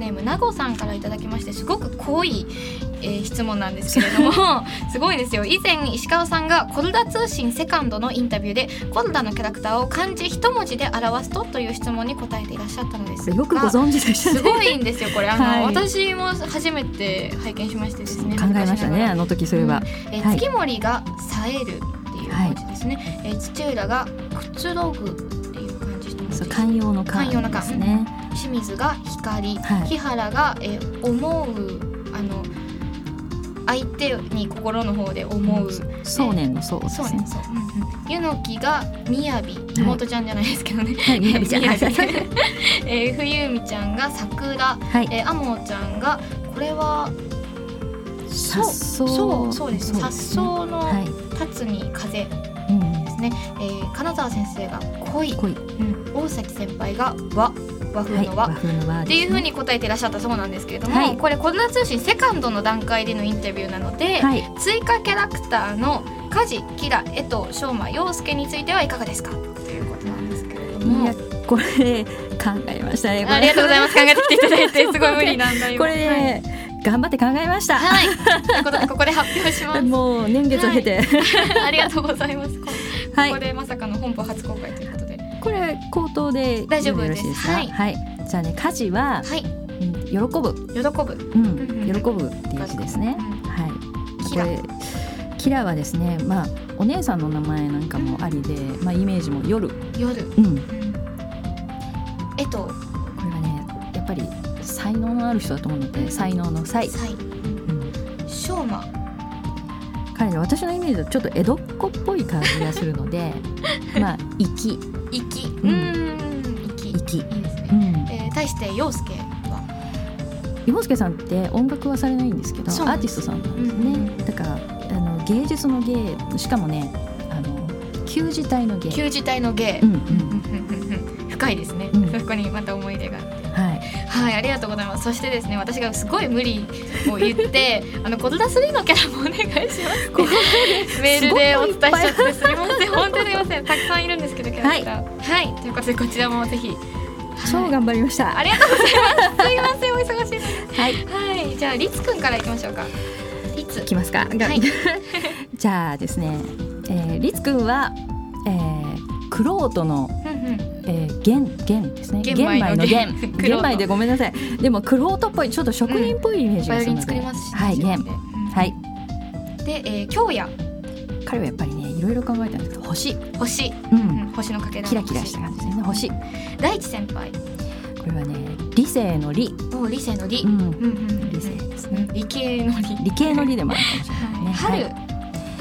ネームなごさんからいただきまして、すごく濃い、質問なんですけれどもすごいですよ。以前石川さんがコルダ通信セカンドのインタビューでコルダのキャラクターを漢字一文字で表すとという質問に答えていらっしゃったのですが、 よくご存知でしたね。 すごいんですよこれ。 はい、 私も初めて拝見しましてですね、 考えましたね、あの時それは。 月森が冴えるっていう文字ですね、土浦がくつろぐっていう感じしてます。 寛容の寛ですね。 清水が光、木原が、思う相手に心の方で思う、 想念の想ですね。 ゆのきがみやび、妹ちゃんじゃないですけどね、 みやびちゃん冬美ちゃんが桜、あもちゃんがこれはそうですね、颯爽の立つに風ですね。金沢先生が恋、大崎先輩が和風の和、っていう風に答えていらっしゃったそうなんですけれども、これコルダ通信セカンドの段階でのインタビューなので、追加キャラクターの梶、キラ、江藤、翔馬、陽介についてはいかがですかということなんですけれども。 いやこれ考えましたね。 ありがとうございます。考えてきていただいてすごい無理なんだよこれね、頑張って考えました。 はい。ということでここで発表します。 もう年月を経て、 ありがとうございます。ここでまさかの本邦初公開ということで。 これ口頭で大丈夫です。 はい。じゃあね、家事は、喜ぶ。喜ぶっていう字ですね。はい。これキラはですね、お姉さんの名前なんかもありで、イメージも夜。これはね、やっぱり才能のある人だと思うので、才能の才。 翔馬。 彼は私のイメージはちょっと江戸っ子っぽい感じがするので粋。 いいですね。対して陽介は、 陽介さんって音楽はされないんですけど、アーティストさんなんですね。だから芸術の芸、しかもね、旧字体の芸。 深いですね。そこにまた思い出があって。はい、ありがとうございます。そしてですね、私がすごい無理を言ってコルダ3のキャラもお願いしますってメールでお伝えしちゃってすいません。本当にすいません。たくさんいるんですけどキャラクター。はい、ということでこちらもぜひ。 超頑張りました。 ありがとうございます。すいません、お忙しいので。はい、じゃあリツくんからいきましょうか。リツ。 いきますか。じゃあですね、リツくんはクロートの玄ですね。玄米の玄米でごめんなさい。でもクロートっぽい、ちょっと職人っぽいイメージがするので、 バイオリン作りますし、 玄。 で、京也。 彼はやっぱりね、いろいろ考えたんですけど、星、 星のかけら、 キラキラした感じですね。星。 大地先輩。 これはね、理性の理。 理性の理。 理性ですね。 理系の理。 理系の理でもあるかもしれないね。 春。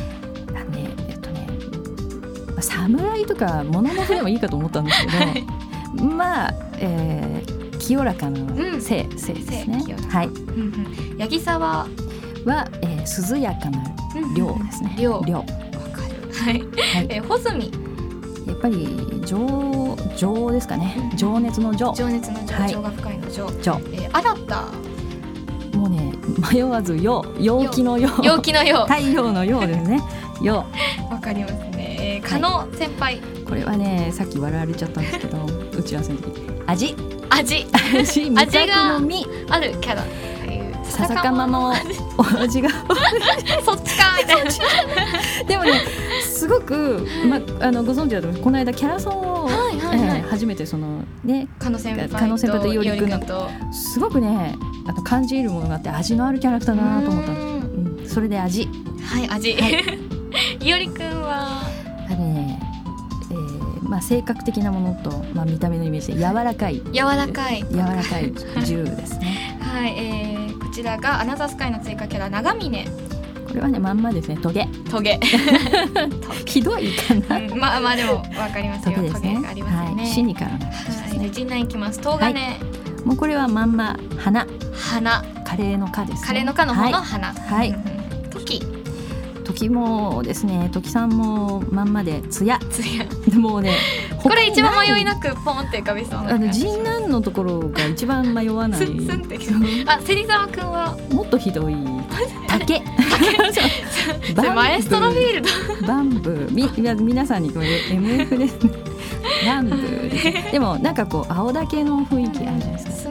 侍とか物の筆もいいかと思ったんですけど、清らかな性ですね。 八木沢は涼やかな涼ですね。涼。わかる。穂積。 やっぱり情ですかね。情熱の情。情が深いの情。新た。 もうね、迷わず陽気の陽。太陽の陽ですね。陽。 わかりますね。加納先輩。 これはね、さっき笑われちゃったんですけど、打ち合わせの時味があるキャラっていう笹かまのお味がそっちかみたいな。 でもね、すごく、ご存知だと思います。この間キャラソンを初めて加納先輩と伊織君のすごくね、感じるものがあって、味のあるキャラクターだなと思ったんです。それで味。伊織君は性格的なものと、見た目のイメージで柔らかい銃ですね。 こちらがアナザースカイの追加キャラ長峰。 これはね、まんまですね。トゲひどいかな。 でも分かりますよ。トゲがありますよね。 シニカルな感じですね。 陣内いきます。東金。 もうこれはまんま花。カレーの花ですね。 カレーの花の方の花。 時もですね、時さんもまんまでつやもうね、 これ一番迷いなくポンって浮かびそうな感じ。 陣南のところが一番迷わない。 芹沢くんはもっとひどい竹マエストロフィールドバンブー。皆さんにこれ MF ですね。バンブーです。でもなんかこう青竹の雰囲気あるじゃないですか。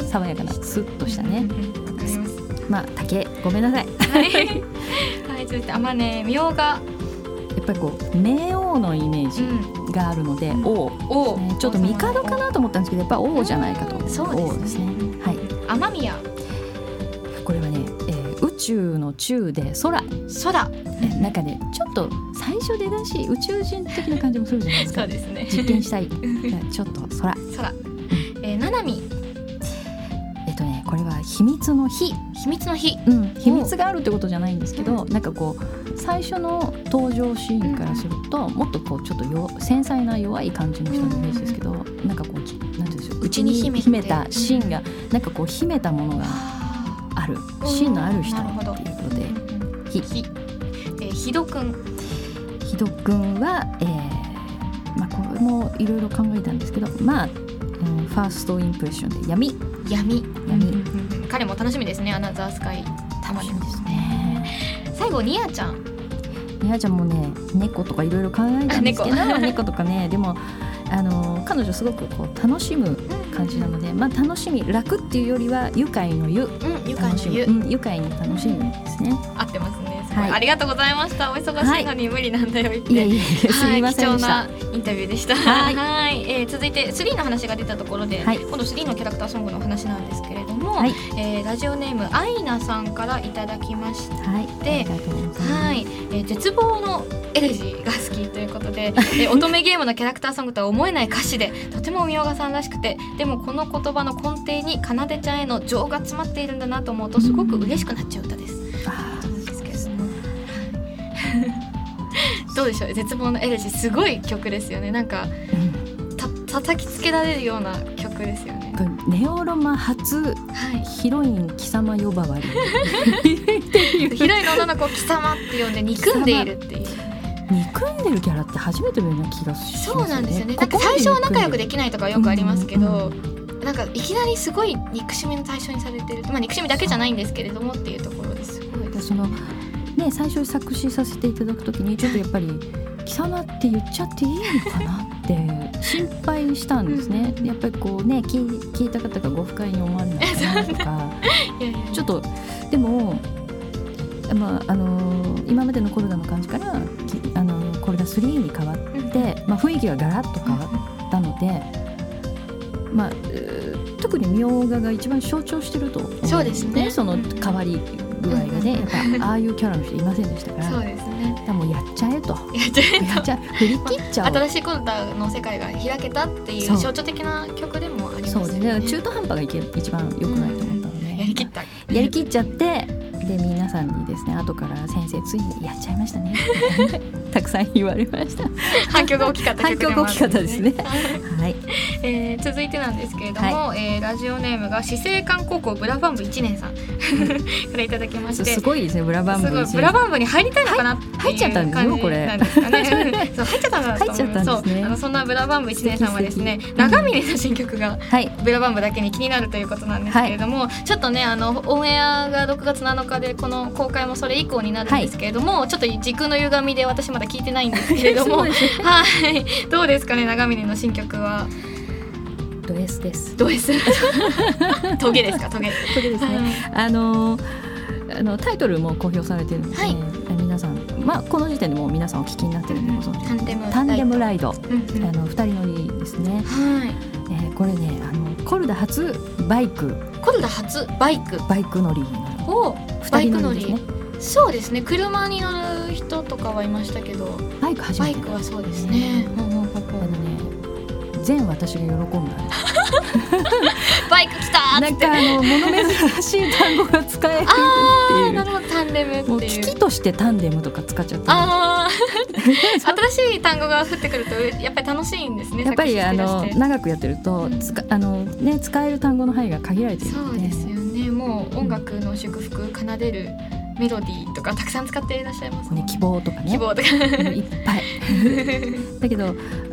爽やかなスッとしたね、 わかります。 まあ竹ごめんなさい。 はい、はい、続いて天音みょうが。 やっぱりこう冥王のイメージがあるので、王、ね、ちょっと帝かなと思ったんですけど、やっぱ王じゃないかと。 そうですね。 はい。 雨宮。 これはね、宇宙の宙で空。なんかね、ちょっと最初出だし宇宙人的な感じもするじゃないですか。 そうですね。 実験したい。ちょっと空。 ななみ。 これは秘密の日。秘密があるってことじゃないんですけど、なんかこう最初の登場シーンからすると、もっとこうちょっと繊細な弱い感じの人のイメージですけど、なんかこうなんていうんでしょう、内に秘めた芯が、なんかこう秘めたものがある、芯のある人っていうことで、 ひどくんは、まあこれもいろいろ考えたんですけど、まあ、ファーストインプレッションで闇、 彼も楽しみですね。アナザースカイ楽しみですね。 最後ニアちゃんもね、猫とかいろいろ考えたんですけど、猫とかね、でも彼女すごくこう楽しむ感じなので、まあ楽しみ、楽っていうよりは愉快の愉、愉快に楽しむですね。 合ってますね。はい、ありがとうございました。お忙しいのに無理なんだよ言って、 すみませんでした。 貴重なインタビューでした。はい、続いて3の話が出たところで、今度3のキャラクターソングのお話なんですけれども、ラジオネームアイナさんからいただきまして、絶望のエレジーが好きということで、乙女ゲームのキャラクターソングとは思えない歌詞でとてもみょうがさんらしくて、でもこの言葉の根底にかなでちゃんへの情が詰まっているんだなと思うとすごく嬉しくなっちゃう歌です。どうでしょう、絶望のエレジーすごい曲ですよね。なんか、叩きつけられるような曲ですよね。 ネオロマ初、ヒロイン貴様呼ばわりヒロインの女の子を貴様って呼んで憎んでいるっていう、 憎んでるキャラって初めてのような気がしますよね。 そうなんですよね。なんか最初は仲良くできないとかよくありますけど、なんかいきなりすごい憎しみの対象にされてる、憎しみだけじゃないんですけれどもっていうところですごい。 そのね、最初作詞させていただくときにちょっとやっぱり貴様って言っちゃっていいのかなって心配したんですね。やっぱりこうね、聞いた方がご不快に思われないかなとかちょっとでも、今までのコルダの感じからコルダ3に変わって、雰囲気がガラッと変わったので、特にみょうがが一番象徴してると思うんですね。 そうですね。 その変わり具合がね、やっぱああいうキャラの人いませんでしたから。 そうですね。 だからもうやっちゃえと振り切っちゃおう。 新しいコルダの世界が開けたっていう象徴的な曲でもありますよね。 そうですね。中途半端が一番良くないと思ったので、やりきっちゃって、で皆さんにですね、後から先生ついにやっちゃいましたねたくさん言われました。 反響が大きかった曲でもあるんですね。反響が大きかったですねはい、 続いてなんですけれども、ラジオネームが死生館高校ブラバン部1年さんからいただきまして、 すごいですね。ブラバン部1年、 ブラバン部に入りたいのかなっていう入っちゃったんですよこれ。 なんですかねそう入っちゃったんだと思います。そう、そんなブラバン部1年さんはですね、長峰の新曲がブラバン部だけに気になるということなんですけれども、ちょっとね、オンエアが6月7日でこの公開もそれ以降になるんですけれども、ちょっと時空の歪みで私まだ聞いてないんですけれどもはい、どうですかね、長峰の新曲は。 ド S です。 ド S トゲですか。トゲですね。タイトルも公表されているので、皆さん、この時点でもう皆さんお聞きになってるんでご存知、タンデムライド、2人乗りですね。これね、コルダ初バイク乗り2人乗りですね。 そうですね。車に乗る人とかはいましたけど、 バイク初めて。 バイクはそうですね。 全私が喜んだバイク来たーって、 なんか物珍しい単語が使えるっていう。 なるほど、タンデムっていう。 もう機器としてタンデムとか使っちゃった新しい単語が降ってくるとやっぱり楽しいんですね。 やっぱり長くやってると、使える単語の範囲が限られているので。 そうですよね。もう音楽の祝福奏でるメロディーとかたくさん使っていらっしゃいますね。 希望とかね。 希望とかいっぱいだけど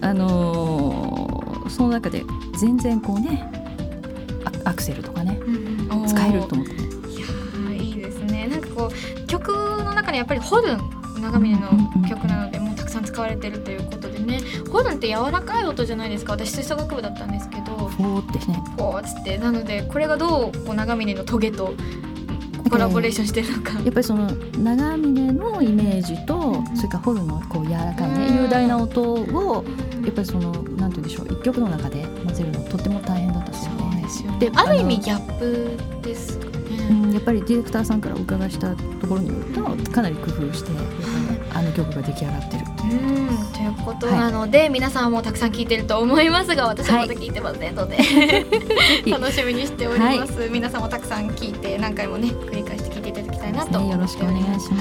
その中で全然こうね、アクセルとかね、使えると思って。 いやいいですね。なんかこう曲の中にやっぱりホルン、長峰の曲なのでもうたくさん使使われてるということでね。ホルンって柔らかい音じゃないですか。私吹奏楽部だったんですけど、 フォーってね、 フォーっつって、なのでこれがどうこう長峰のトゲとコラボレーションしてるのか、 やっぱりその長峰のイメージと、それからホルンのこう柔らかいね、雄大な音をやっぱりそのなんて言うんでしょう、一曲の中で混ぜるのとっても大変だったそうで、 である意味ギャップですかね。 やっぱりディレクターさんからお伺いしたところによると、かなり工夫してあの曲が出来上がってるということなので、皆さんもたくさん聴いてると思いますが、私はまだ聴いてませんので、楽しみにしております。皆さんもたくさん聴いて、何回もね繰り返して聴いていただきたいなと思っております。 よろしくお願いします。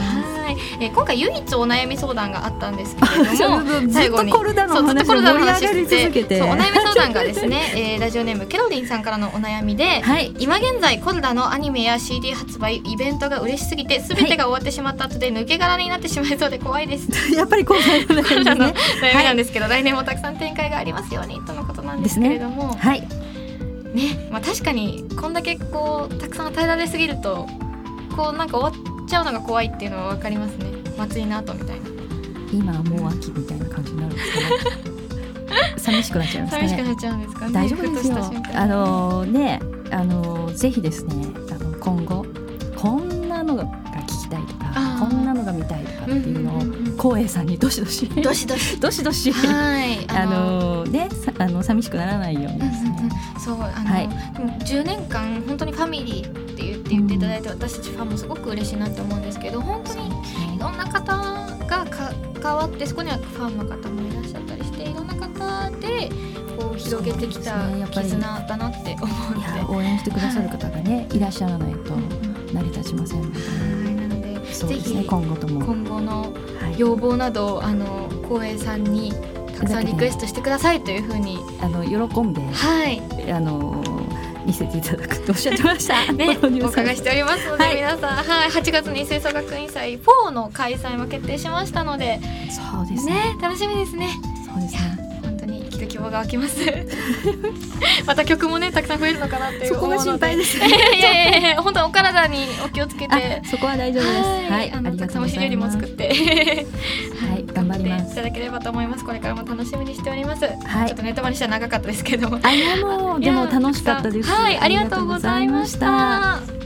今回唯一お悩み相談があったんですけれども、 最後にずっとコルダの話を盛り上がり続けて、 お悩み相談がですね、ラジオネームケロリンさんからのお悩みで、今現在コルダのアニメや CD 発売、イベントが嬉しすぎて全てが終わってしまった後で抜け殻になってしまいそうで怖いです。 やっぱり今回の悩みですね。 悩みなんですけど、来年もたくさん展開がありますようにとのことなんですけれども、確かにこんだけこうたくさん与えられすぎると、こうなんか終わっちゃうのが怖いっていうのは分かりますね。祭りの後みたいな、 今はもう秋みたいな感じになるんですかね。寂しくなっちゃいますかね。 寂しくなっちゃうんですかね。 大丈夫ですよ。ぜひですね、今後こんなのが聞きたいとか、こんなのが見たいとかっていうのを光栄さんにどしどし寂しくならないようにですね。 そう、でも10年間本当にファミリーって言っていただいて、私たちファンもすごく嬉しいなと思うんですけど、本当にいろんな方が関わって、そこにはファンの方もいらっしゃったりして、いろんな方でこう広げてきた絆だなって思うので、 応援してくださる方がね、いらっしゃらないと成り立ちませんので、 なのでぜひ今後の要望など光栄さんにたくさんリクエストしてくださいというふうに喜んで、見せていただくとおっしゃってました。 お伺いしておりますので、皆さん、8月に吹奏楽員祭4の開催も決定しましたので、 そうですね、 楽しみですね。 そうですね、 本当に生きる希望が湧きます。また曲もねたくさん増えるのかなっていう、 そこが心配ですね。 いや本当お体にお気をつけて、 そこは大丈夫です。 たくさんおしりよりも作って頑張ります。 いただければと思います。これからも楽しみにしております。ちょっとネタバレしたら長かったですけども、 でも楽しかったです。 ありがとうございました。